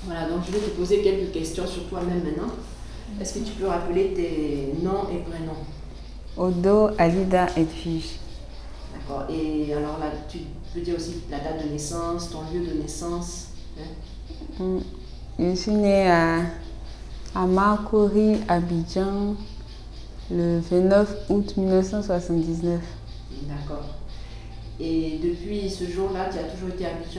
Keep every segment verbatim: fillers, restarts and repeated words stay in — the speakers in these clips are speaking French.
Voilà, donc je vais te poser quelques questions sur toi-même maintenant. Est-ce que tu peux rappeler tes noms et prénoms? Odo Alida Edwige. D'accord. Et alors là, tu peux dire aussi la date de naissance, ton lieu de naissance, hein? Mm. Je suis née à, à Marcory, Abidjan, le vingt-neuf août mille neuf cent soixante-dix-neuf. D'accord. Et depuis ce jour-là, tu as toujours été à Abidjan?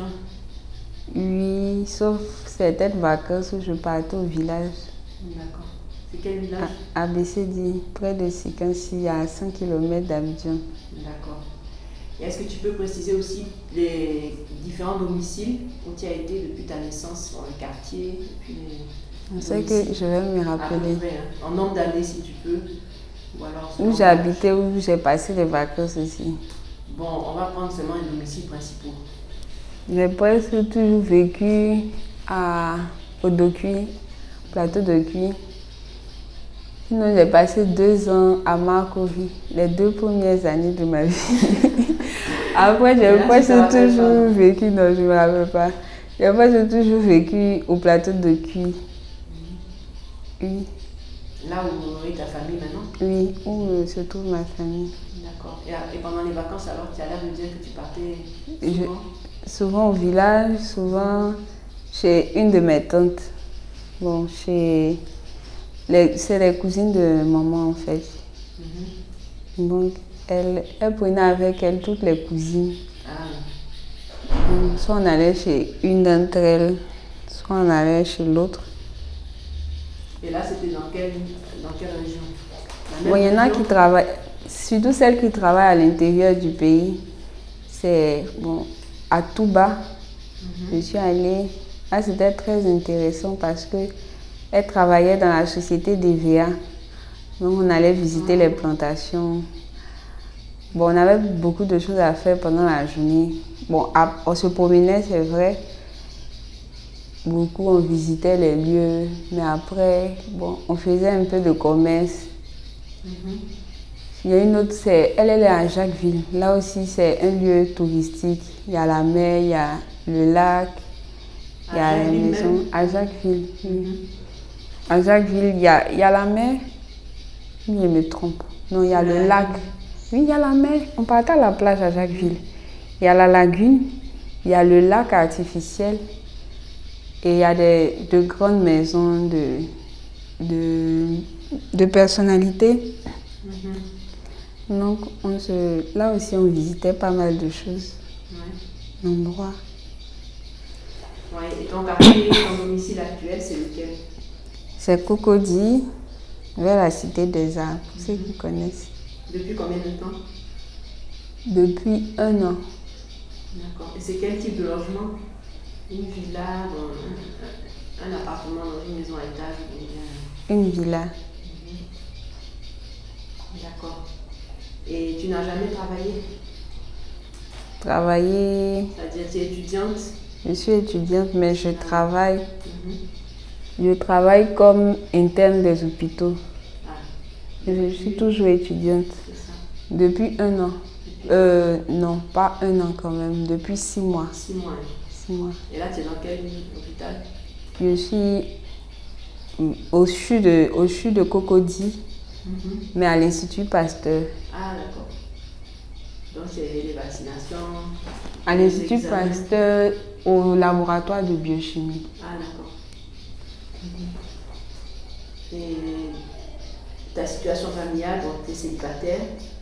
Oui, sauf certaines vacances où je partais au village. D'accord. C'est quel village? À A B C D, près de Sikansi, à cinq kilomètres d'Abidjan. D'accord. Et est-ce que tu peux préciser aussi les différents domiciles où tu as été depuis ta naissance, dans le quartier, depuis les C'est que je vais me à rappeler. peu près, hein, en nombre d'années si tu peux, ou alors Où j'ai habité, où j'ai passé les vacances aussi. Bon, on va prendre seulement les domiciles principaux. J'ai presque toujours vécu à Odocuy, plateau de Cuy. Sinon, j'ai passé deux ans à Marcory, les deux premières années de ma vie. Après, j'ai presque toujours vécu, non, je ne me rappelle pas. J'ai presque toujours vécu au plateau de Cuy. Oui. Là où est ta famille maintenant? Oui, où se trouve ma famille. D'accord. Et, et pendant les vacances, alors, tu as l'air de dire que tu partais souvent? Je, souvent au village, souvent chez une de mes tantes. Bon, chez... C'est les cousines de maman en fait. Mm-hmm. Donc, elle, elle prenait avec elle toutes les cousines. Ah. Donc, soit on allait chez une d'entre elles, soit on allait chez l'autre. Et là, c'était dans quelle, dans quelle région? Bon, il y en a qui travaillent, surtout celles qui travaillent à l'intérieur du pays. C'est bon, à Touba. Mm-hmm. Je suis allée. Là, c'était très intéressant parce que elle travaillait dans la société d'E V A. Donc, on allait visiter mm-hmm. les plantations. Bon, on avait beaucoup de choses à faire pendant la journée. Bon, on se promenait, c'est vrai. Beaucoup, on visitait les lieux. Mais après, bon, on faisait un peu de commerce. Mm-hmm. Il y a une autre, c'est, elle, elle est à Jacquesville. Là aussi, c'est un lieu touristique. Il y a la mer, il y a le lac, il y a la maison. À Jacquesville, oui. Mm-hmm. À Jacquesville, il y a, il y a la mer. Oui, je me trompe. Non, il y a le la lac. Oui, il y a la mer. On partait à la plage à Jacquesville. Il y a la lagune, il y a le lac artificiel et il y a des, de grandes maisons de, de, de personnalités. Mm-hmm. Donc, on se, là aussi, on visitait pas mal de choses. Ouais. D'endroits. Ouais, et ton quartier, ton domicile actuel, c'est lequel? C'est Cocody, vers la Cité des Arts, pour ceux qui connaissent. Depuis combien de temps? Depuis un an. D'accord. Et c'est quel type de logement? Une villa, un, un appartement dans une maison à étage? Une villa. Mm-hmm. D'accord. Et tu n'as jamais travaillé? Travailler. C'est-à-dire, tu es étudiante? Je suis étudiante, mais je travaille. Mm-hmm. Je travaille comme interne des hôpitaux. Ah. Je suis toujours étudiante. Depuis un an. Depuis euh, non, pas un an quand même. Depuis six mois. Six mois. Six mois. Et là, tu es dans quel hôpital? Je suis au CHU de, au CHU de Cocody, mm-hmm. mais à l'Institut Pasteur. Ah, d'accord. Donc, c'est les vaccinations? À l'Institut Pasteur, au laboratoire de biochimie. Ah, d'accord. Mm-hmm. Et ta situation familiale, donc tu es célibataire.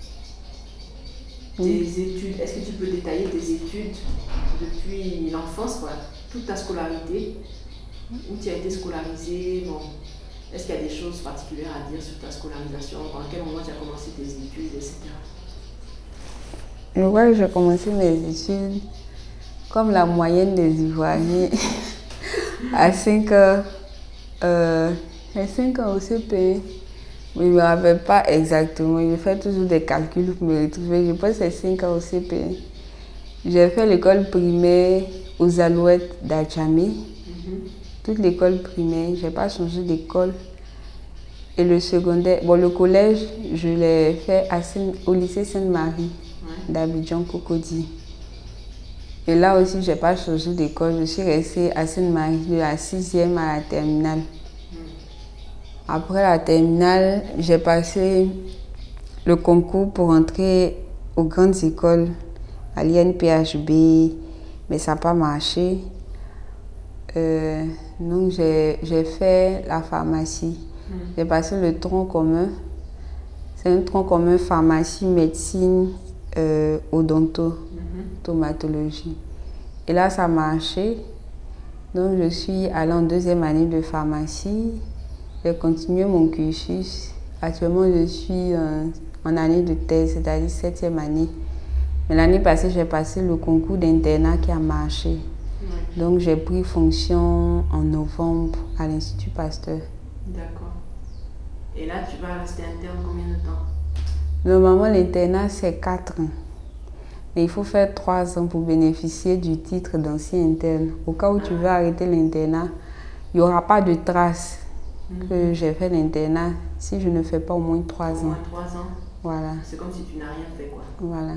Oui. Tes études, est-ce que tu peux détailler tes études depuis l'enfance, quoi, toute ta scolarité, où tu as été scolarisée, bon, est-ce qu'il y a des choses particulières à dire sur ta scolarisation, à quel moment tu as commencé tes études, et cetera. Je vois que j'ai commencé mes études comme la moyenne des Ivoiriens à cinq ans. Euh, j'ai cinq ans au C P. Mais je ne me rappelle pas exactement. Je fais toujours des calculs pour me retrouver. Je pense que c'est cinq ans au C P. J'ai fait l'école primaire aux Alouettes d'Adjamé. Mm-hmm. Toute l'école primaire. Je n'ai pas changé d'école. Et le secondaire, bon, le collège, je l'ai fait à Saint, au lycée Sainte-Marie, ouais. d'Abidjan Cocody. Et là aussi, je n'ai pas changé d'école. Je suis restée à Sainte-Marie de la sixième à la terminale. Mm. Après la terminale, j'ai passé le concours pour entrer aux grandes écoles, à l'I N P H B, mais ça n'a pas marché. Euh, donc, j'ai fait la pharmacie. Mm. J'ai passé le tronc commun. C'est un tronc commun pharmacie, médecine, euh, odonto, mm-hmm. Stomatologie. Et là, ça a marché. Donc, je suis allée en deuxième année de pharmacie. J'ai continué mon cursus. Actuellement, je suis euh, en année de thèse, c'est-à-dire septième année. Mais l'année passée, j'ai passé le concours d'internat qui a marché. Ouais. Donc, j'ai pris fonction en novembre à l'Institut Pasteur. D'accord. Et là, tu vas rester interne combien de temps? Normalement, l'internat, c'est quatre ans. Mais il faut faire trois ans pour bénéficier du titre d'ancien interne. Au cas où ah. tu veux arrêter l'internat, il n'y aura pas de trace mm-hmm. que j'ai fait l'internat si je ne fais pas au moins trois ans. Au moins trois ans? Voilà. C'est comme si tu n'as rien fait, quoi. Voilà.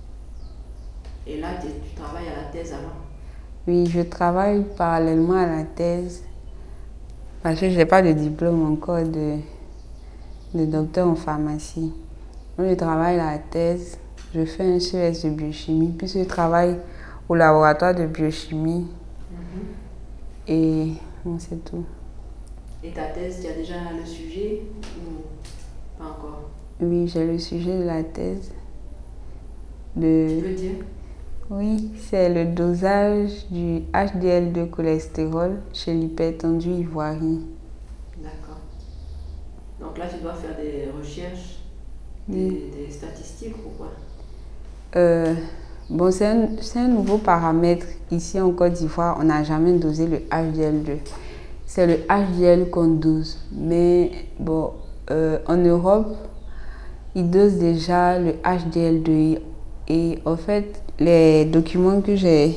Et là, tu, tu travailles à la thèse alors? Oui, je travaille parallèlement à la thèse parce que je n'ai pas de diplôme encore de, de docteur en pharmacie. Donc, je travaille à la thèse, je fais un C E S de biochimie, puis je travaille au laboratoire de biochimie. Mm-hmm. Et bon, c'est tout. Et ta thèse, tu as déjà le sujet ou pas encore? Oui, j'ai le sujet de la thèse. De... Tu peux dire? Oui, c'est le dosage du H D L deux cholestérol chez l'hypertendu ivoirien. D'accord. Donc là, tu dois faire des recherches, des, oui. des statistiques ou quoi? euh, Bon, c'est un, un nouveau paramètre. Ici en Côte d'Ivoire, on n'a jamais dosé le H D L deux. C'est le H D L qu'on dose. Mais bon, euh, en Europe, ils dosent déjà le H D L deux. Et en fait, les documents que j'ai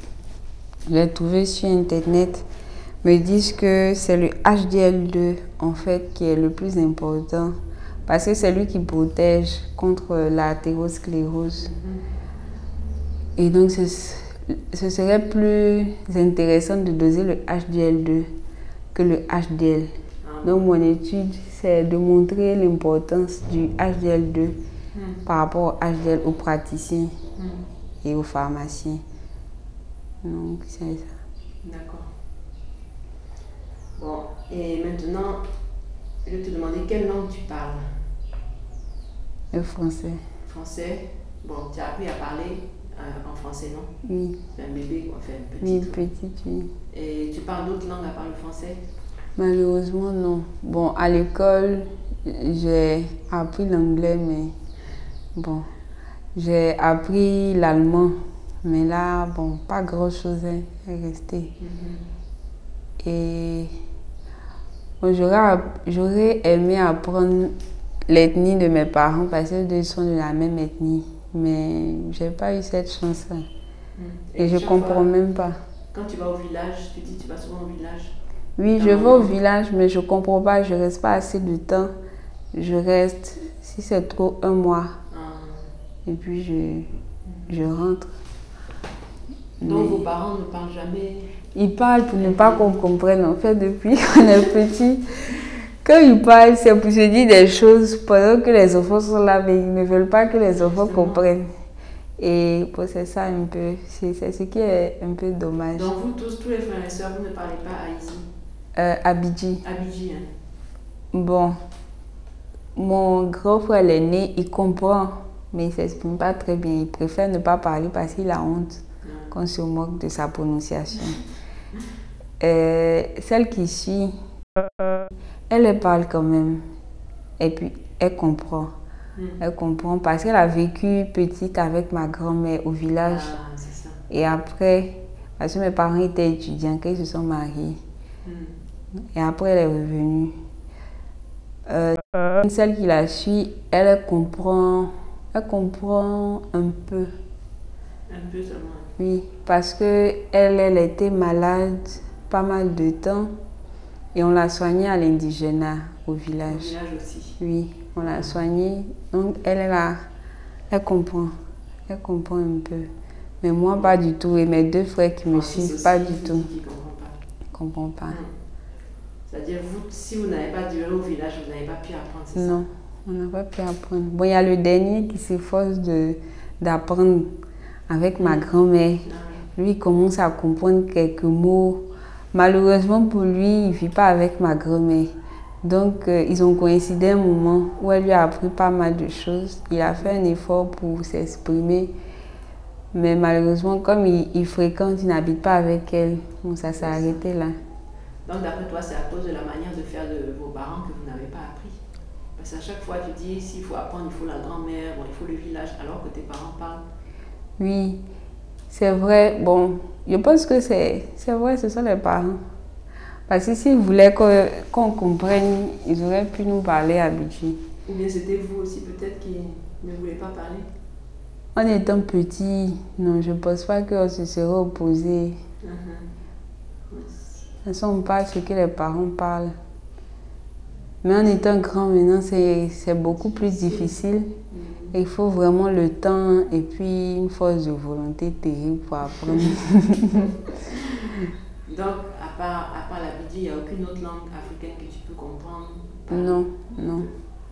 trouvés sur Internet me disent que c'est le H D L deux en fait qui est le plus important parce que c'est lui qui protège contre l'athérosclérose. Mm-hmm. Et donc, ce, ce serait plus intéressant de doser le H D L deux que le H D L. Ah. Donc, mon étude, c'est de montrer l'importance du H D L deux mm. par rapport au H D L aux praticiens mm. et aux pharmaciens. Donc, c'est ça. D'accord. Bon, et maintenant, je vais te demander quelle langue tu parles? Le français. Français. Bon, tu as appris à parler euh, en français, non? Oui. C'est un bébé, quoi, enfin, petite. Oui, petite, oui. Et tu parles d'autres langues à part le français? Malheureusement, non. Bon, à l'école, j'ai appris l'anglais, mais bon, j'ai appris l'allemand. Mais là, bon, pas grand-chose est resté. Mm-hmm. Et bon, j'aurais aimé apprendre l'ethnie de mes parents parce que deux sont de la même ethnie. Mais j'ai pas eu cette chance-là. Mm. Et, Et je comprends fois, même pas. Quand tu vas au village, tu dis que tu vas souvent au village? Oui, je vais au village, mais je comprends pas. Je reste pas assez de temps. Je reste, si c'est trop, un mois. Ah. Et puis je, mm. je rentre. Donc mais vos parents ne parlent jamais? Ils parlent pour ne pas qu'on comprenne. En fait, depuis qu'on est petit, quand ils parlent, c'est pour se dire des choses pendant que les enfants sont là, mais ils ne veulent pas que les enfants Justement. comprennent. Et bon, c'est ça un peu. C'est ce qui est un peu dommage. Donc vous tous, tous les frères et sœurs, vous ne parlez pas haïti? euh, Abidji. Abidji, hein. Bon, mon grand frère l'aîné, il comprend, mais il ne s'exprime pas très bien. Il préfère ne pas parler parce qu'il a honte qu'on se moque de sa prononciation. euh, celle qui suit, elle, elle parle quand même. Et puis, elle comprend. Mm. Elle comprend parce qu'elle a vécu petite avec ma grand-mère au village. Ah, c'est ça. Et après, parce que mes parents étaient étudiants, quand ils se sont mariés. Mm. Et après, elle est revenue. Euh, celle qui la suit, elle, elle comprend, elle comprend un peu. Un peu seulement. Oui, parce que elle, elle était malade pas mal de temps et on l'a soignée à l'indigénat au village. Au village aussi. Oui, on l'a soignée. Donc elle, elle, a, elle comprend, elle comprend un peu. Mais moi, pas du tout. Et mes deux frères qui me suivent, pas du tout. Qui ne comprennent pas. Comprends pas. Hum. C'est-à-dire, vous, si vous n'avez pas duré au village, vous n'avez pas pu apprendre, c'est ça? Non, on n'a pas pu apprendre. Bon, il y a le dernier qui s'efforce de, d'apprendre avec ma grand-mère. Lui, il commence à comprendre quelques mots. Malheureusement pour lui, il ne vit pas avec ma grand-mère. Donc, euh, ils ont coïncidé un moment où elle lui a appris pas mal de choses. Il a fait un effort pour s'exprimer. Mais malheureusement, comme il, il fréquente, il n'habite pas avec elle. Bon, ça s'est arrêté là. Donc, d'après toi, c'est à cause de la manière de faire de vos parents que vous n'avez pas appris. Parce qu'à chaque fois, tu dis, s'il faut apprendre, il faut la grand-mère, bon, il faut le village, alors que tes parents parlent. Oui, c'est vrai. Bon, je pense que c'est, c'est vrai, ce sont les parents. Parce que s'ils voulaient que, qu'on comprenne, ils auraient pu nous parler à Bidji. Ou bien c'était vous aussi peut-être qui ne voulez pas parler? En étant petit, non, je ne pense pas qu'on se serait opposé. Uh-huh. De toute façon, on parle ce que les parents parlent. Mais en étant grand maintenant, c'est, c'est beaucoup plus difficile. Mm-hmm. Il faut vraiment le temps et puis une force de volonté terrible pour apprendre. Donc, à part, à part la Bidji, il n'y a aucune autre langue africaine que tu peux comprendre? Non, non.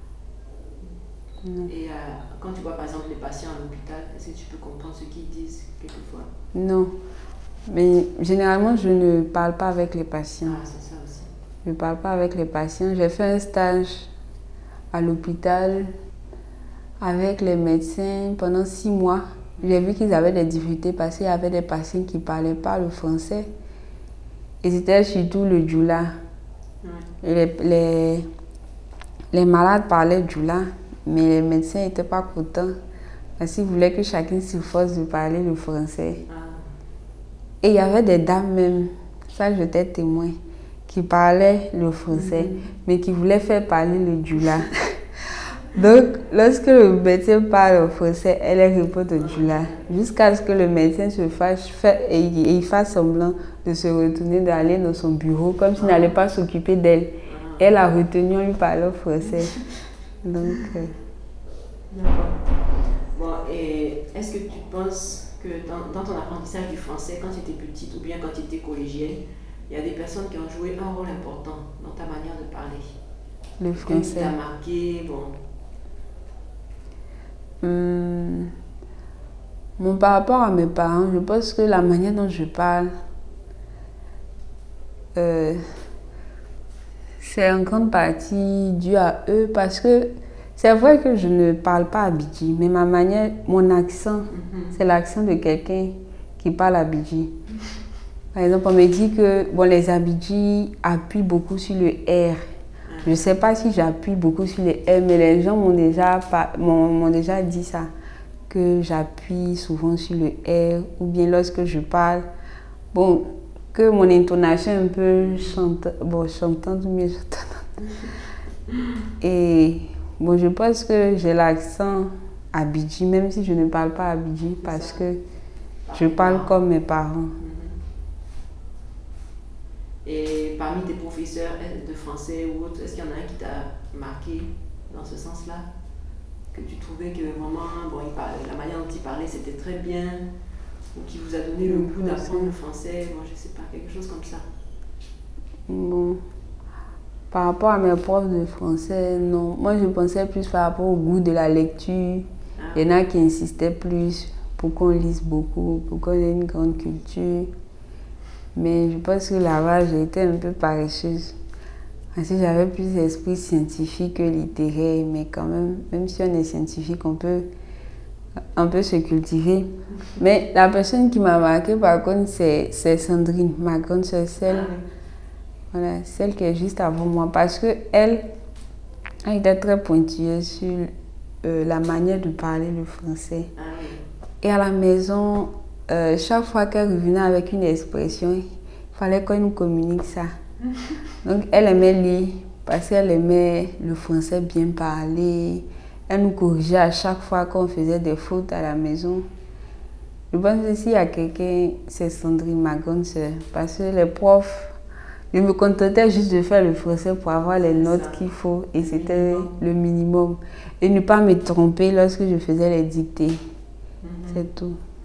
non. Et euh, quand tu vois par exemple les patients à l'hôpital, est-ce que tu peux comprendre ce qu'ils disent quelquefois? Non. Mais généralement, je ne parle pas avec les patients. Ah, c'est ça aussi. Je ne parle pas avec les patients. J'ai fait un stage à l'hôpital avec les médecins pendant six mois. J'ai vu qu'ils avaient des difficultés parce qu'il y avait des patients qui ne parlaient pas le français. Et c'était surtout le djoula. Oui. Les, les, les malades parlaient djoula, mais les médecins n'étaient pas contents parce qu'ils voulaient que chacun s'efforce de parler le français. Ah. Et il y avait des dames même, ça j'étais témoin, qui parlaient le français, mm-hmm. mais qui voulaient faire parler le djoula. Donc, lorsque le médecin parle au français, elle répond au djoula, jusqu'à ce que le médecin se fâche fait, et, et il fasse semblant de se retourner, d'aller dans son bureau, comme s'il n'allait pas s'occuper d'elle. Elle a retenu, on lui parlait au français. Donc, euh... D'accord. Bon, et est-ce que tu penses que dans, dans ton apprentissage du français, quand tu étais petite ou bien quand tu étais collégienne, il y a des personnes qui ont joué un rôle important dans ta manière de parler? Le français. Qui t'a marqué, bon. Hum, bon, par rapport à mes parents, je pense que la manière dont je parle, euh, c'est en grande partie dû à eux parce que c'est vrai que je ne parle pas Abidji, mais ma manière, mon accent, mm-hmm. c'est l'accent de quelqu'un qui parle Abidji. Par exemple, on me dit que bon, les Abidji appuient beaucoup sur le R. Je ne sais pas si j'appuie beaucoup sur les R, mais les gens m'ont déjà, m'ont, m'ont déjà dit ça, que j'appuie souvent sur le R, ou bien lorsque je parle, bon, que mon intonation est un peu chantante, bon, chantante ou bien chantante. Et bon, je pense que j'ai l'accent Abidji, même si je ne parle pas Abidji, parce que je parle comme mes parents. Et parmi tes professeurs de français ou autres, est-ce qu'il y en a un qui t'a marqué dans ce sens-là? Que tu trouvais que vraiment, bon, il parlait, la manière dont il parlait, c'était très bien, ou qui vous a donné le goût d'apprendre le français, bon, je ne sais pas, quelque chose comme ça? Bon, par rapport à mes profs de français, non. Moi, je pensais plus par rapport au goût de la lecture. Ah. Il y en a qui insistaient plus pour qu'on lise beaucoup, pour qu'on ait une grande culture. Mais je pense que là-bas, j'ai été un peu paresseuse. Parce que j'avais plus d'esprit scientifique que littéraire. Mais quand même, même si on est scientifique, on peut, on peut se cultiver. Mais la personne qui m'a marquée, par contre, c'est, c'est Sandrine, ma grande soeur, celle, voilà, celle qui est juste avant moi. Parce qu'elle, elle était très pointilleuse sur euh, la manière de parler le français. Et à la maison, Euh, chaque fois qu'elle revenait avec une expression, il fallait qu'on nous communique ça. Donc elle aimait lire parce qu'elle aimait le français bien parler. Elle nous corrigeait à chaque fois qu'on faisait des fautes à la maison. Je pense que s'il y a quelqu'un, c'est Sandrine, ma grande soeur. Parce que les profs, je me contentais juste de faire le français pour avoir les notes qu'il faut. Et c'était le minimum. Et ne pas me tromper lorsque je faisais les dictées. Mm-hmm. C'est tout.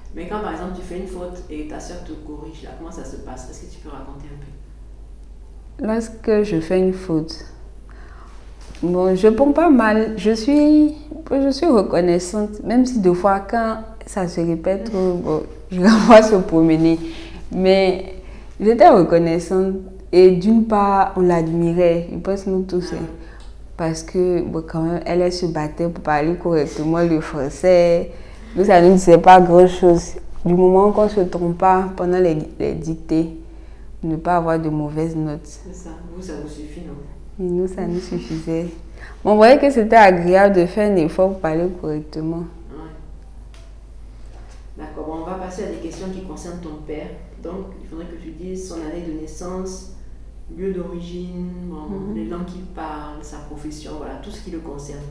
Mais quand par exemple tu fais une faute et ta soeur te corrige, là, comment ça se passe? Est-ce que tu peux raconter un peu? Lorsque je fais une faute, bon, je prends pas mal. Je suis, je suis reconnaissante, même si deux fois quand ça se répète trop, bon, je la vois se promener. Mais j'étais reconnaissante et d'une part, on l'admirait, je pense nous tous. Hein, parce que bon, quand même, elle, elle se battait pour parler correctement le français. Donc ça ne disait pas grand-chose. Du moment qu'on ne se trompe pas pendant les, les dictées, ne pas avoir de mauvaises notes. C'est ça, vous, ça vous suffit, non? Et nous, ça nous suffisait. On voyait que c'était agréable de faire un effort pour parler correctement. Ouais. D'accord, bon, on va passer à des questions qui concernent ton père. Donc, il faudrait que tu dises son année de naissance, lieu d'origine, bon, mm-hmm. les langues qu'il parle, sa profession, voilà, tout ce qui le concerne.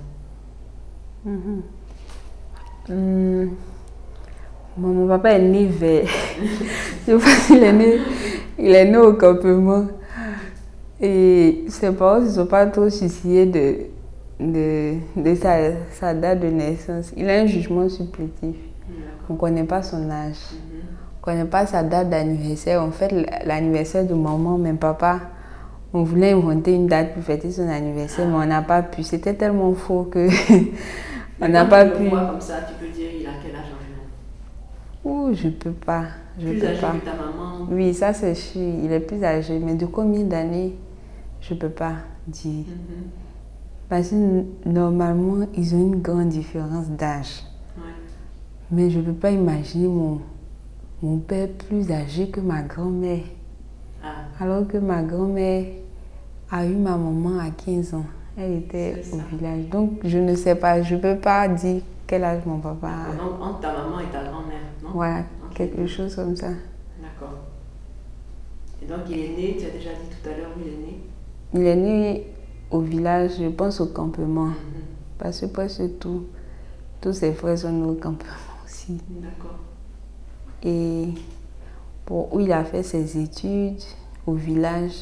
Mm-hmm. Mm. Bon, mon papa est né vers... Je sais pas, il est né, il est né au campement. Et ses parents ne se sont pas trop souciés de, de, de sa, sa date de naissance. Il a un jugement supplétif. On ne connaît pas son âge. Mm-hmm. On ne connaît pas sa date d'anniversaire. En fait, l'anniversaire de maman, même papa, on voulait inventer une date pour fêter son anniversaire, ah. mais on n'a pas pu. C'était tellement faux que on n'a pas pu. Tu le vois comme ça, tu peux dire il a quel âge environ? Ouh, je peux pas. Je plus peux âgé pas. que ta maman? Oui, ça c'est sûr. Il est plus âgé, mais de combien d'années? Je ne peux pas dire. Mm-hmm. Parce que normalement, ils ont une grande différence d'âge. Ouais. Mais je ne peux pas imaginer mon, mon père plus âgé que ma grand-mère. Ah. Alors que ma grand-mère a eu ma maman à quinze ans. Elle était au village. Donc, je ne sais pas. Je ne peux pas dire quel âge mon papa a. Donc, entre ta maman et ta grand-mère, non? Voilà, okay. Quelque chose comme ça. D'accord. Et donc, il est né, tu as déjà dit tout à l'heure où il est né? Il est né au village, je pense au campement. Mm-hmm. Parce que presque tout, tous ses frères sont nés au campement aussi. D'accord. Et pour où il a fait ses études, au village.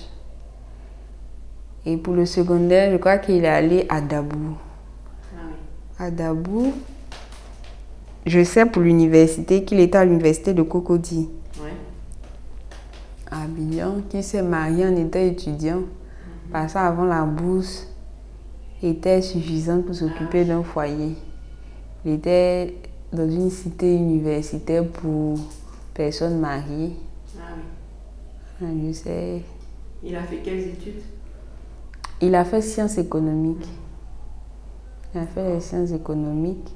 Et pour le secondaire, je crois qu'il est allé à Dabou. Ah oui. À Dabou, je sais pour l'université qu'il était à l'université de Cocody. Oui. À Abidjan, qu'il s'est marié en étant étudiant. Parce qu'avant la bourse était suffisante pour s'occuper d'un foyer. Il était dans une cité universitaire pour personnes mariées. Ah oui. Je sais. Il a fait quelles études? Il a fait sciences économiques. Il a fait les sciences économiques.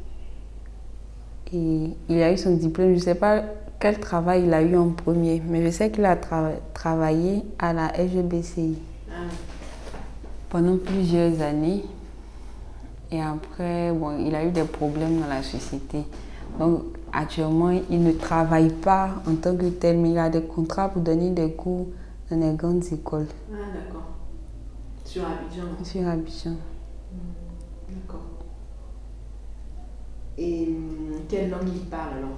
Et il a eu son diplôme. Je ne sais pas quel travail il a eu en premier, mais je sais qu'il a tra travaillé à la S G B C I. Ah oui. Pendant plusieurs années. Et après, bon, il a eu des problèmes dans la société. Donc, actuellement, il ne travaille pas en tant que tel, mais il a des contrats pour donner des cours dans les grandes écoles. Ah, d'accord. Sur Abidjan? Sur Abidjan. Mmh, d'accord. Et hum, quelle langue il parle alors?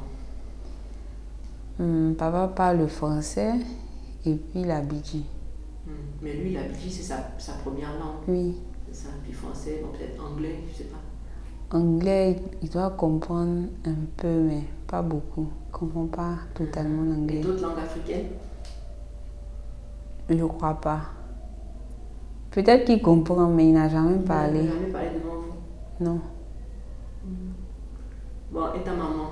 Hum, papa parle le français et puis l'abidji. Hum, mais lui, l'abidji, c'est sa, sa première langue. Oui. C'est ça, puis français, bon, peut-être anglais, je sais pas. Anglais, il doit comprendre un peu, mais pas beaucoup. Il ne comprend pas totalement l'anglais. Et d'autres langues africaines? Je ne crois pas. Peut-être qu'il comprend, mais il n'a jamais il parlé. Il n'a jamais parlé devant vous? Non. Hum. Bon, et ta maman?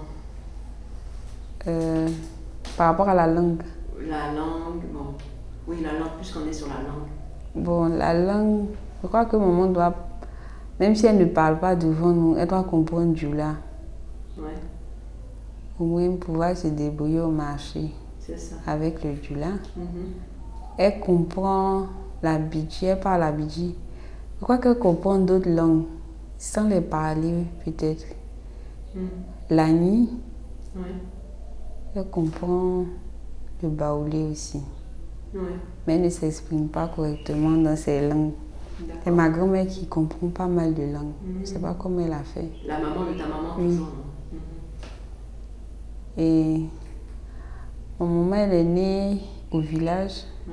euh, Par rapport à la langue? La langue, bon. Oui, la langue, puisqu'on est sur la langue. Bon, la langue, je crois que maman doit, même si elle ne parle pas devant nous, elle doit comprendre du là. Ouais. Au moins pouvoir se débrouiller au marché. C'est ça. Avec le dula. Mm-hmm. Elle comprend l'abidji, elle parle l'abidji. Je crois qu'elle comprend d'autres langues, sans les parler peut-être. Mm. L'ani. Ouais. Elle comprend le baoulé aussi. Ouais. Mais elle ne s'exprime pas correctement dans ces langues. C'est ma grand-mère qui comprend pas mal de langues. Mm-hmm. Je ne sais pas comment elle a fait. La maman de ta maman, oui. Toujours. Mm-hmm. Et mon maman, elle est née au village. Ouais.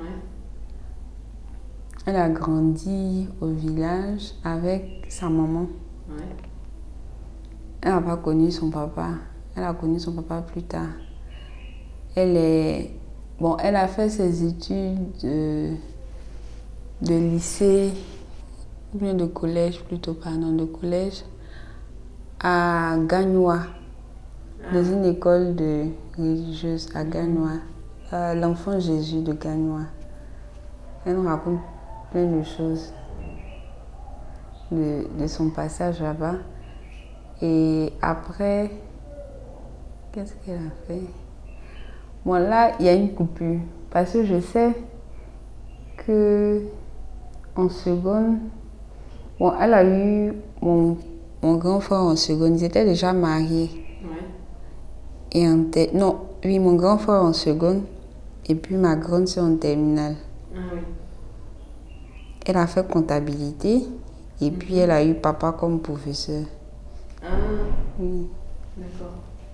Elle a grandi au village avec sa maman. Ouais. Elle n'a pas connu son papa. Elle a connu son papa plus tard. Elle est... Bon, elle a fait ses études de, de lycée, ou bien de collège plutôt, pardon, de collège à Gagnoa, ah. Dans une école de religieuse à Gagnoa, euh, l'enfant Jésus de Gagnoa. Elle nous raconte plein de choses de, de son passage là-bas. Et après, qu'est-ce qu'elle a fait? Bon, là, il y a une coupure. Parce que je sais que en seconde, bon, elle a eu mon, mon grand frère en seconde. Ils étaient déjà mariés. Ouais. Et en ter... Non, oui, mon grand frère en seconde. Et puis ma grande soeur en terminale. Ah, oui. Elle a fait comptabilité. Et mm-hmm. puis elle a eu papa comme professeur. Ah, oui. D'accord.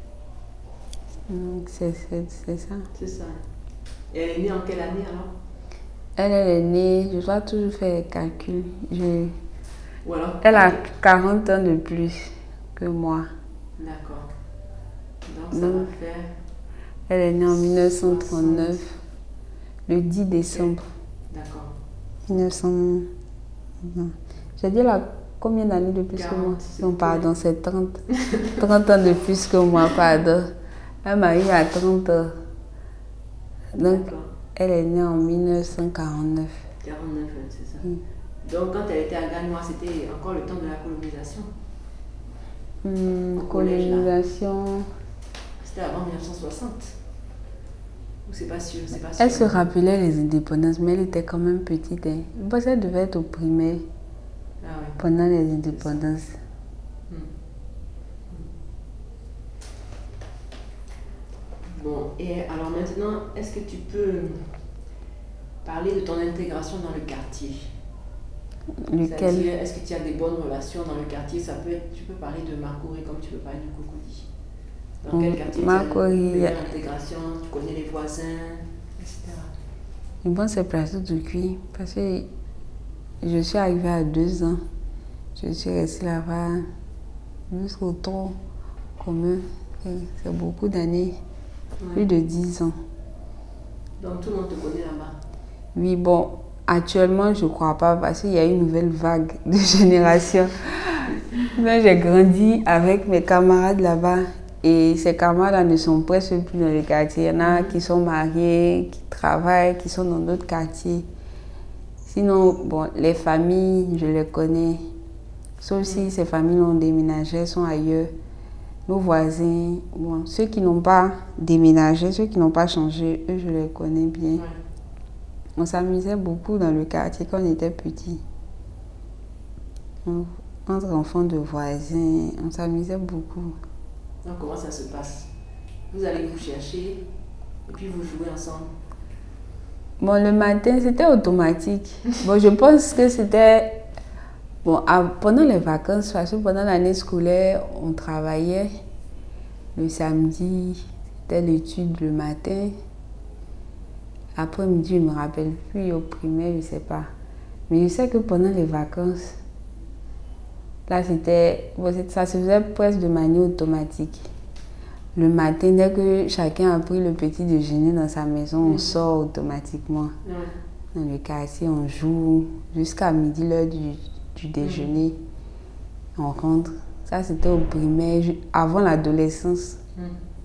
Donc c'est ça. C'est ça. Et elle est née en quelle année alors? Elle, elle est née, je dois toujours faire les calculs. Je... Ou alors, elle a quarante ans de plus que moi. D'accord. Donc ça Donc, va faire... Elle est née en mille neuf cent trente-neuf, soixante. Le dix décembre. D'accord. mille neuf cents... Non. J'ai dit là, combien d'années de plus quarante, que moi? Non, pardon, c'est trente. trente ans de plus que moi, pardon. Elle m'a eu à trente ans. Donc, elle est née en mille neuf cent quarante-neuf. quarante-neuf, c'est ça. Mm. Donc, quand elle était à Gagnoa, c'était encore le temps de la colonisation. Mmh, colonisation. C'était avant mille neuf cent soixante. Ou c'est pas sûr, c'est pas sûr. Elle se rappelait les indépendances, mais elle était quand même petite. Hein. Je pense qu'elle devait être au primaire ah ouais. pendant les indépendances. Mmh. Bon, et alors maintenant, est-ce que tu peux parler de ton intégration dans le quartier? Lequel? C'est-à-dire, est-ce que tu as des bonnes relations dans le quartier? Ça peut être, tu peux parler de Makori comme tu peux parler du Cocody. Dans quel quartier Makori, tu as une meilleure intégration? Tu connais les voisins, et cetera. Bon, c'est Plateau du Cuir parce que je suis arrivée à deux ans. Je suis restée là-bas jusqu'au tronc commun. C'est beaucoup d'années. Ouais. Plus de dix ans. Donc tout le monde te connaît là-bas? Oui, bon, actuellement je ne crois pas parce qu'il y a une nouvelle vague de génération. Mais j'ai grandi avec mes camarades là-bas et ces camarades ne sont presque plus dans le quartier. Il y en a qui sont mariés, qui travaillent, qui sont dans d'autres quartiers. Sinon, bon, les familles, je les connais. Sauf si ces familles ont déménagé, sont ailleurs. Nos voisins, bon, ceux qui n'ont pas déménagé, ceux qui n'ont pas changé, eux, je les connais bien. Ouais. On s'amusait beaucoup dans le quartier quand on était petits. Entre enfants de voisins, on s'amusait beaucoup. Donc, comment ça se passe? Vous allez vous chercher et puis vous jouez ensemble? Bon, le matin, c'était automatique. Bon, je pense que c'était... Bon, à, pendant les vacances, parce que pendant l'année scolaire, on travaillait. Le samedi, c'était l'étude le matin. Après-midi, je ne me rappelle plus, au primaire, je ne sais pas. Mais je sais que pendant les vacances, là, c'était, bon, ça se faisait presque de manière automatique. Le matin, dès que chacun a pris le petit déjeuner dans sa maison, on sort automatiquement. Dans le quartier, on joue jusqu'à midi, l'heure du... du déjeuner, mmh. on rentre. Ça, c'était au primaire, avant l'adolescence. Mmh.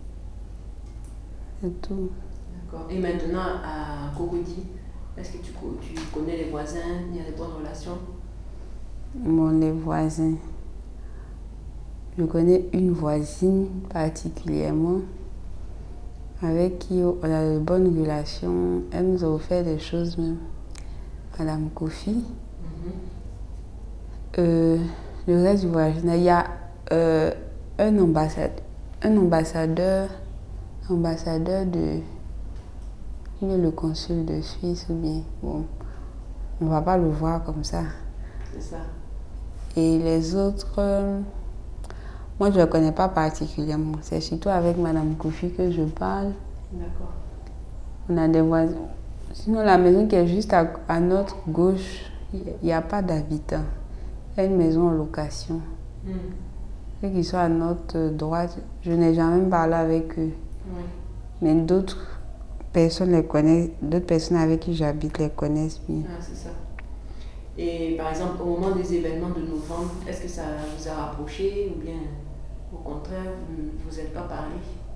C'est tout. D'accord. Et maintenant, à Cocody, est-ce que tu, tu connais les voisins? Il y a des bonnes relations? Bon, les voisins. Je connais une voisine particulièrement avec qui on a de bonnes relations. Elle nous a offert des choses même. Madame Kofi. Mmh. Euh, le reste du voisinage, il y a euh, un, ambassade, un ambassadeur, ambassadeur de, il est le consul de Suisse ou bien, bon, on ne va pas le voir comme ça. C'est ça. Et les autres, euh, moi je ne le connais pas particulièrement, c'est surtout avec Madame Kofi que je parle. D'accord. On a des voisins. Sinon la maison qui est juste à, à notre gauche, il n'y a pas d'habitants. Une maison en location. Mmh. ceux qui sont à notre droite, je n'ai jamais parlé avec eux. Oui. Mais d'autres personnes les connaissent, d'autres personnes avec qui j'habite les connaissent bien. Ah, c'est ça. Et par exemple, au moment des événements de novembre, est-ce que ça vous a rapproché ou bien au contraire, vous n'êtes pas parlé?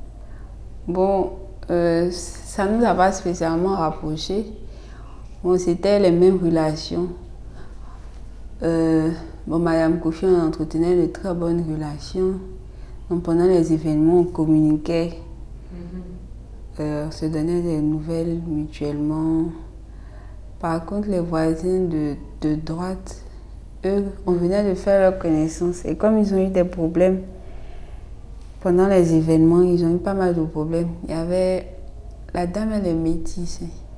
Bon, euh, ça ne nous a pas spécialement rapprochés. Bon, c'était les mêmes relations. Euh, bon, Madame Kofi, on entretenait de très bonnes relations. Donc, pendant les événements, on communiquait. Mm-hmm. euh, on se donnait des nouvelles mutuellement. Par contre, les voisins de, de droite, eux, on venait de faire leur connaissance. Et comme ils ont eu des problèmes pendant les événements, ils ont eu pas mal de problèmes. Il y avait... La dame, elle est métisse.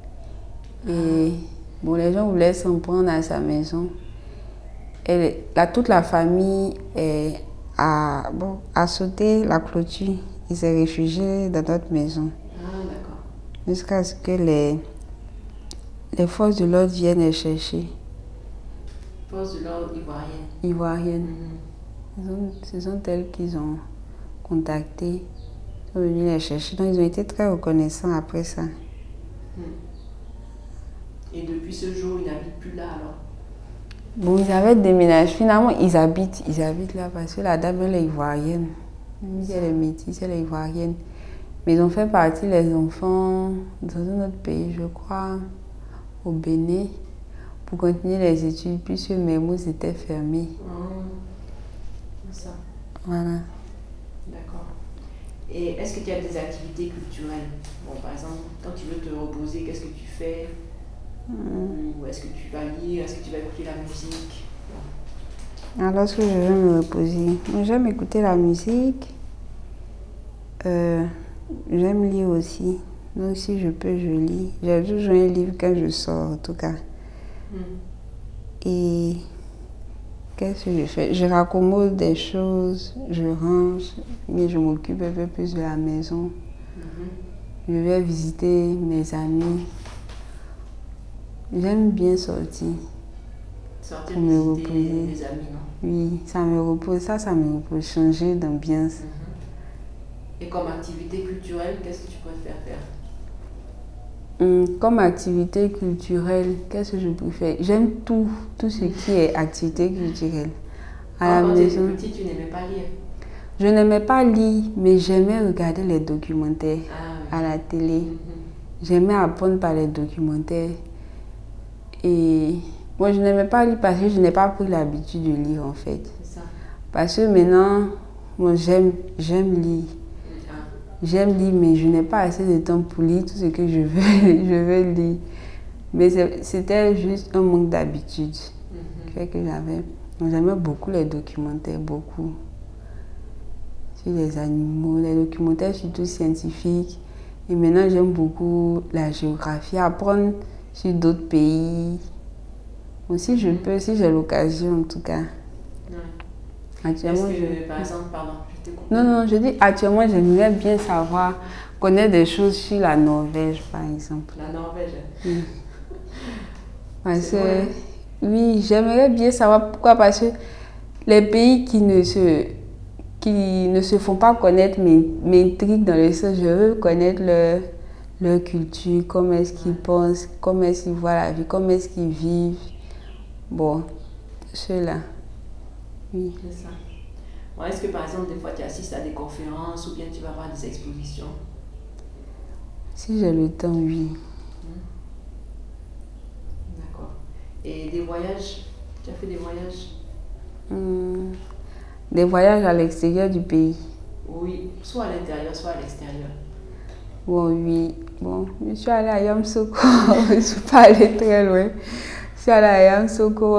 Et bon, les gens voulaient s'en prendre à sa maison. Elle, là, toute la famille est, a, bon, a sauté la clôture. Ils s'est réfugiés dans notre maison. Ah, d'accord. Jusqu'à ce que les, les forces de l'ordre viennent les chercher. Forces de l'ordre ivoiriennes. Ivoiriennes. Mm-hmm. Ce sont elles qu'ils ont contactées. Ils sont venus les chercher. Donc, ils ont été très reconnaissants après ça. Mm. Et depuis ce jour, ils n'habitent plus là alors? Bon, ils avaient déménagé. Finalement, ils habitent, ils habitent là parce que la dame, elle est ivoirienne. Elle est métisse, elle est ivoirienne. Mais ils ont fait partie, les enfants, dans un autre pays, je crois, au Bénin, pour continuer les études, puisque Mermoz était fermé. Oh, c'est ça. Voilà. D'accord. Et est-ce que tu as des activités culturelles? Bon, par exemple, quand tu veux te reposer, qu'est-ce que tu fais? Mm. Ou est-ce que tu vas lire? Est-ce que tu vas écouter la musique? Alors, lorsque je veux me reposer, j'aime écouter la musique. Euh, j'aime lire aussi. Donc, si je peux, je lis. J'ai toujours un livre quand je sors, en tout cas. Mm. Et qu'est-ce que je fais? Je raccommode des choses, je range, mais je m'occupe un peu plus de la maison. Mm-hmm. Je vais visiter mes amis. J'aime bien sortir. Sortir me visiter reposer. Les amis, non? Oui, ça me repose. Ça, ça me repose. Changer d'ambiance. Mm-hmm. Et comme activité culturelle, qu'est-ce que tu préfères faire? Hum, comme activité culturelle, qu'est-ce que je préfère? J'aime tout, tout ce qui est activité culturelle. À la maison. Quand tu étais petite, tu n'aimais pas lire? Je n'aimais pas lire, mais j'aimais regarder les documentaires ah, oui. à la télé. Mm-hmm. J'aimais apprendre par les documentaires. Et moi, je n'aimais pas lire parce que je n'ai pas pris l'habitude de lire en fait. C'est ça. Parce que maintenant, moi, j'aime, j'aime lire. Ah. J'aime lire, mais je n'ai pas assez de temps pour lire tout ce que je veux, je veux lire. Mais c'était juste un manque d'habitude mm-hmm. que j'avais. J'aimais beaucoup les documentaires, beaucoup. Sur les animaux, les documentaires surtout scientifiques. Et maintenant, j'aime beaucoup la géographie, apprendre sur d'autres pays. Aussi, je peux, si j'ai l'occasion en tout cas. Ouais. Actuellement, Est-ce que, je... par exemple, pardon, je te coupe. Non, non, je dis actuellement, j'aimerais bien savoir, connaître des choses sur la Norvège, par exemple. La Norvège? Oui. Parce que, oui, j'aimerais bien savoir pourquoi, parce que les pays qui ne se, qui ne se font pas connaître m'intriguent dans le sens, je veux connaître leur, leur culture, comment est-ce qu'ils pensent, comment est-ce qu'ils voient la vie, comment est-ce qu'ils vivent. Bon, ceux-là. Oui. C'est ça. Bon, est-ce que par exemple, des fois, tu assistes à des conférences ou bien tu vas voir des expositions? Si j'ai le temps, oui. Hum. D'accord. Et des voyages? Tu as fait des voyages? Hum. Des voyages à l'extérieur du pays? Oui, soit à l'intérieur, soit à l'extérieur. Bon, oui. Bon, je suis allée à Yamsoko. Je ne suis pas allée très loin. Je suis allée à Yamsoko.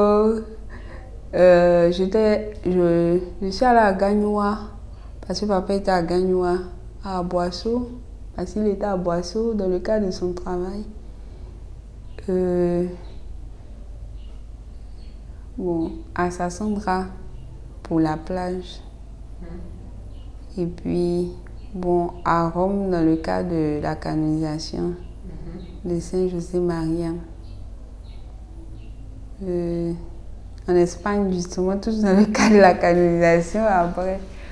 Euh, j'étais, je, je suis allée à Gagnoua. Parce que papa était à Gagnoua, à Boisseau. Parce qu'il était à Boisseau dans le cadre de son travail. Euh, bon, à Sassandra pour la plage. Mmh. Et puis, bon, à Rome dans le cadre de la canonisation mmh. de Saint-José-Maria. Euh, en Espagne, justement, tout dans le cadre de la canonisation. Après,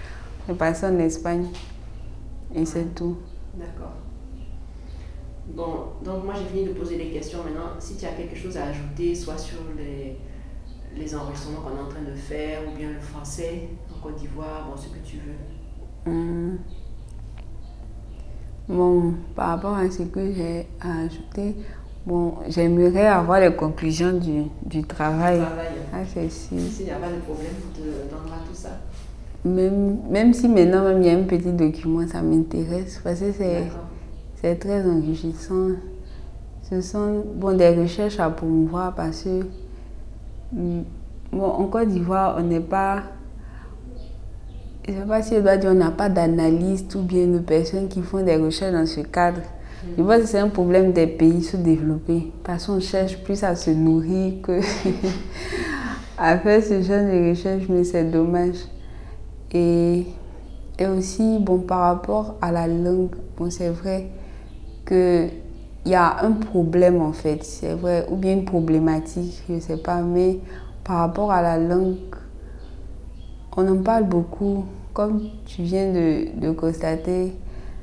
j'ai passé en Espagne et c'est tout. D'accord. Bon, donc moi j'ai fini de poser les questions. Maintenant, si tu as quelque chose à ajouter, soit sur les, les enregistrements qu'on est en train de faire, ou bien le français en Côte d'Ivoire, bon, ce que tu veux. Hum. Bon, par rapport à ce que j'ai à ajouter, bon, j'aimerais avoir les conclusions du, du travail. Du travail. Ah, c'est sûr. S'il n'y a pas de problème, on te donnera tout ça. Même, même si maintenant même il y a un petit document, ça m'intéresse parce que c'est, c'est très enrichissant. Ce sont bon, des recherches à promouvoir parce que bon, en Côte d'Ivoire, on n'est pas, je ne sais pas si je dois dire, on n'a pas d'analystes ou bien de personnes qui font des recherches dans ce cadre. Mm. Je pense que c'est un problème des pays sous-développés parce qu'on cherche plus à se nourrir que à faire ce genre de recherche, mais c'est dommage. Et, et aussi, bon, par rapport à la langue, bon, c'est vrai qu'il y a un problème en fait, c'est vrai, ou bien une problématique, je ne sais pas, mais par rapport à la langue, on en parle beaucoup, comme tu viens de, de constater.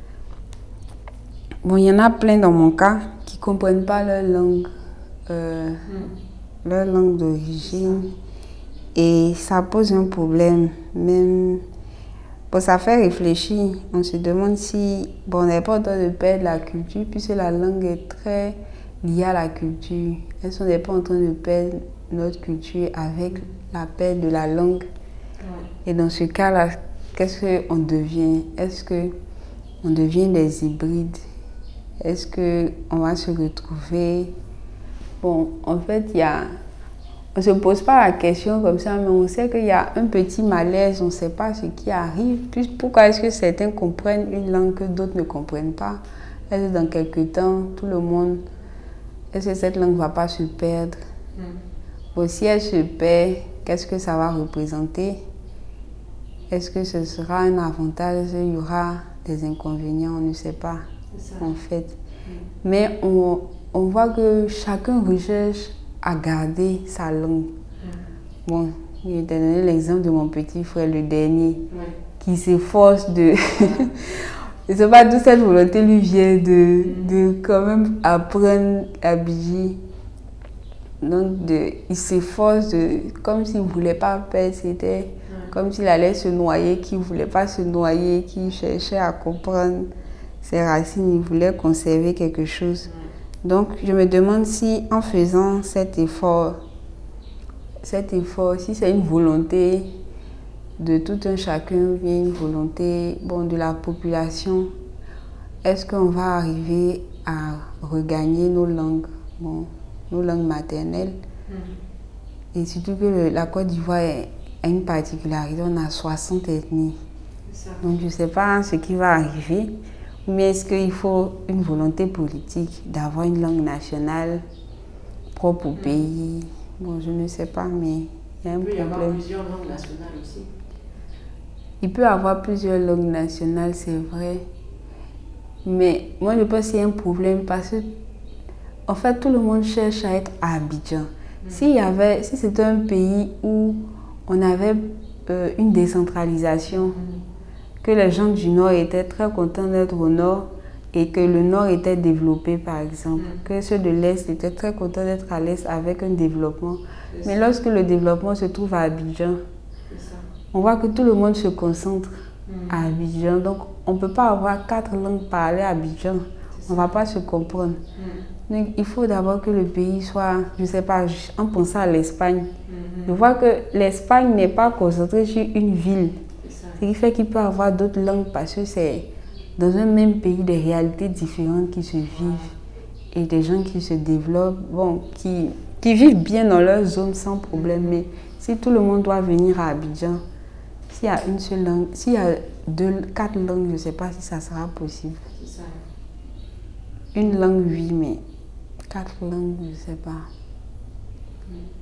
Bon, il y en a plein dans mon cas qui ne comprennent pas leur langue, euh, mm. leur langue d'origine. Et ça pose un problème, même, bon, ça fait réfléchir. On se demande si, bon, on n'est pas en train de perdre la culture, puisque la langue est très liée à la culture. Est-ce qu'on n'est pas en train de perdre notre culture avec la perte de la langue? Et dans ce cas-là, qu'est-ce qu'on devient? Est-ce qu'on devient des hybrides? Est-ce qu'on va se retrouver? Bon, en fait, il y a... On ne se pose pas la question comme ça, mais on sait qu'il y a un petit malaise, on ne sait pas ce qui arrive. Puis pourquoi est-ce que certains comprennent une langue que d'autres ne comprennent pas? Est-ce que dans quelques temps, tout le monde... Est-ce que cette langue ne va pas se perdre? Mm. Bon, si elle se perd, qu'est-ce que ça va représenter? Est-ce que ce sera un avantage? Est-ce qu'il y aura des inconvénients? On ne sait pas, en fait. Mm. Mais on, on voit que chacun recherche à garder sa langue. Mm. Bon, je vais te donner l'exemple de mon petit frère, le dernier, oui. qui s'efforce de... Je ne sais pas d'où cette volonté lui vient de, mm. de quand même apprendre à bouger. Donc, de, il s'efforce de... Comme s'il ne voulait pas perdre, c'était... Comme s'il allait se noyer, qu'il ne voulait pas se noyer, qu'il cherchait à comprendre ses racines, il voulait conserver quelque chose. Donc, je me demande si en faisant cet effort, cet effort, si c'est une volonté de tout un chacun, bien une volonté bon, de la population, est-ce qu'on va arriver à regagner nos langues, bon, nos langues maternelles? Mm. Et surtout que le, la Côte d'Ivoire est a une particularité, on a soixante ethnies. Donc je ne sais pas ce qui va arriver, mais est-ce qu'il faut une volonté politique d'avoir une langue nationale propre au pays? Bon, je ne sais pas, mais il y a un problème. Il peut y avoir plusieurs langues nationales aussi. Il peut y avoir plusieurs langues nationales, c'est vrai. Mais moi, je pense qu'il y a un problème parce que, en fait, tout le monde cherche à être à Abidjan. Mm. S'il y avait, si c'était un pays où on avait euh, une décentralisation, mmh. que les gens du Nord étaient très contents d'être au Nord et que le Nord était développé par exemple, mmh. que ceux de l'Est étaient très contents d'être à l'Est avec un développement. Mais ça. Lorsque le développement se trouve à Abidjan, on voit que tout le monde se concentre mmh. à Abidjan. Donc on ne peut pas avoir quatre langues parlées à Abidjan, on ne va pas se comprendre. Mmh. Donc il faut d'abord que le pays soit, je ne sais pas, en pensant à l'Espagne, mm-hmm. je vois que l'Espagne n'est pas concentrée sur une ville. Ce qui fait qu'il peut y avoir d'autres langues parce que c'est dans un même pays des réalités différentes qui se vivent et des gens qui se développent, bon, qui, qui vivent bien dans leur zone sans problème. Mais si tout le monde doit venir à Abidjan, s'il y a une seule langue, s'il y a deux, quatre langues, je ne sais pas si ça sera possible. Ça. Une langue, oui, mais quatre langues, je ne sais pas. Mm.